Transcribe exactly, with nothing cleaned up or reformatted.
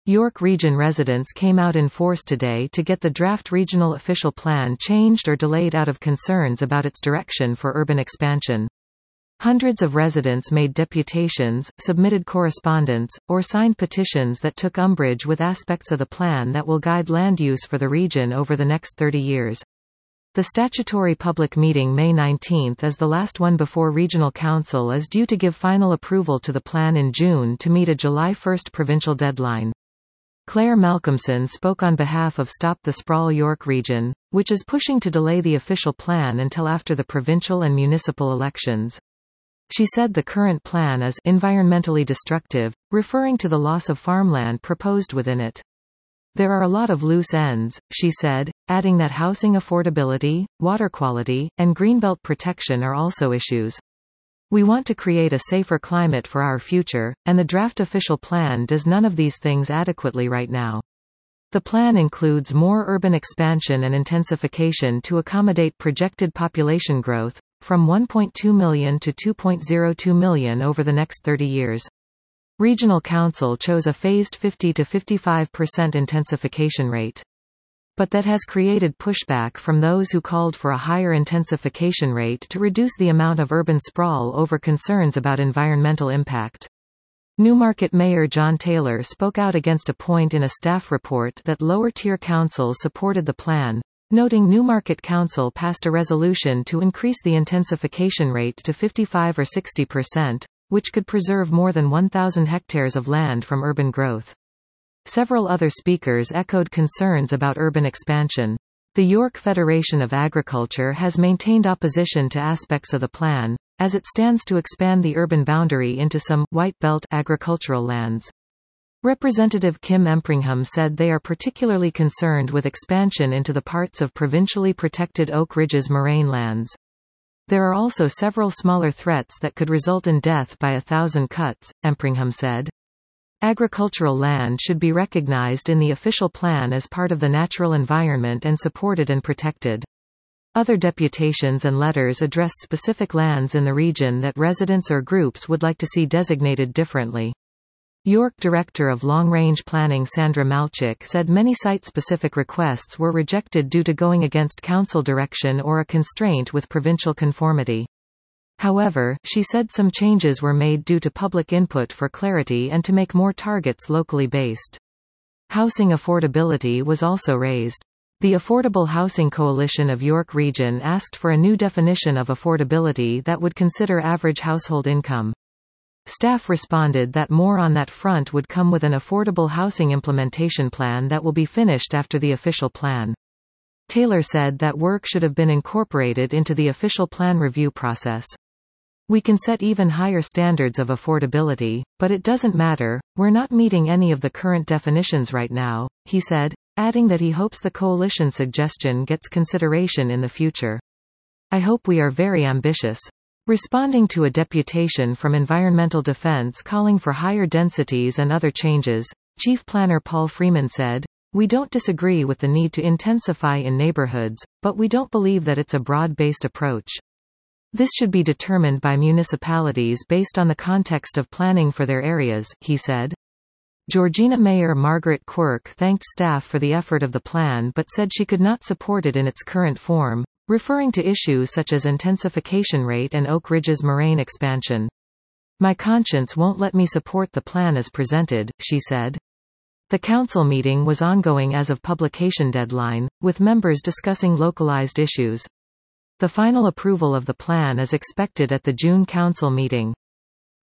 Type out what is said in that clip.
York Region residents came out in force today to get the draft regional official plan changed or delayed out of concerns about its direction for urban expansion. Hundreds of residents made deputations, submitted correspondence, or signed petitions that took umbrage with aspects of the plan that will guide land use for the region over the next thirty years. The statutory public meeting May nineteenth is the last one before Regional Council is due to give final approval to the plan in June to meet a July first provincial deadline. Claire Malcolmson spoke on behalf of Stop the Sprawl York Region, which is pushing to delay the official plan until after the provincial and municipal elections. She said the current plan is environmentally destructive, referring to the loss of farmland proposed within it. There are a lot of loose ends, she said, adding that housing affordability, water quality, and greenbelt protection are also issues. We want to create a safer climate for our future, and the draft official plan does none of these things adequately right now. The plan includes more urban expansion and intensification to accommodate projected population growth, from one point two million to two point zero two million over the next thirty years. Regional Council chose a phased fifty to fifty-five percent intensification rate. But that has created pushback from those who called for a higher intensification rate to reduce the amount of urban sprawl over concerns about environmental impact. Newmarket Mayor John Taylor spoke out against a point in a staff report that lower-tier councils supported the plan, noting Newmarket Council passed a resolution to increase the intensification rate to fifty-five or sixty percent, which could preserve more than one thousand hectares of land from urban growth. Several other speakers echoed concerns about urban expansion. The York Federation of Agriculture has maintained opposition to aspects of the plan, as it stands to expand the urban boundary into some white belt agricultural lands. Representative Kim Empringham said they are particularly concerned with expansion into the parts of provincially protected Oak Ridges moraine lands. There are also several smaller threats that could result in death by a thousand cuts, Empringham said. Agricultural land should be recognized in the official plan as part of the natural environment and supported and protected. Other deputations and letters addressed specific lands in the region that residents or groups would like to see designated differently. York Director of Long-Range Planning Sandra Malchik said many site-specific requests were rejected due to going against council direction or a constraint with provincial conformity. However, she said some changes were made due to public input for clarity and to make more targets locally based. Housing affordability was also raised. The Affordable Housing Coalition of York Region asked for a new definition of affordability that would consider average household income. Staff responded that more on that front would come with an affordable housing implementation plan that will be finished after the official plan. Taylor said that work should have been incorporated into the official plan review process. We can set even higher standards of affordability, but it doesn't matter, we're not meeting any of the current definitions right now, he said, adding that he hopes the coalition suggestion gets consideration in the future. I hope we are very ambitious. Responding to a deputation from Environmental Defense calling for higher densities and other changes, Chief Planner Paul Freeman said, "We don't disagree with the need to intensify in neighborhoods, but we don't believe that it's a broad-based approach. This should be determined by municipalities based on the context of planning for their areas," he said. Georgina Mayor Margaret Quirk thanked staff for the effort of the plan but said she could not support it in its current form, referring to issues such as intensification rate and Oak Ridges moraine expansion. "My conscience won't let me support the plan as presented," she said. The council meeting was ongoing as of publication deadline, with members discussing localized issues. The final approval of the plan is expected at the June council meeting.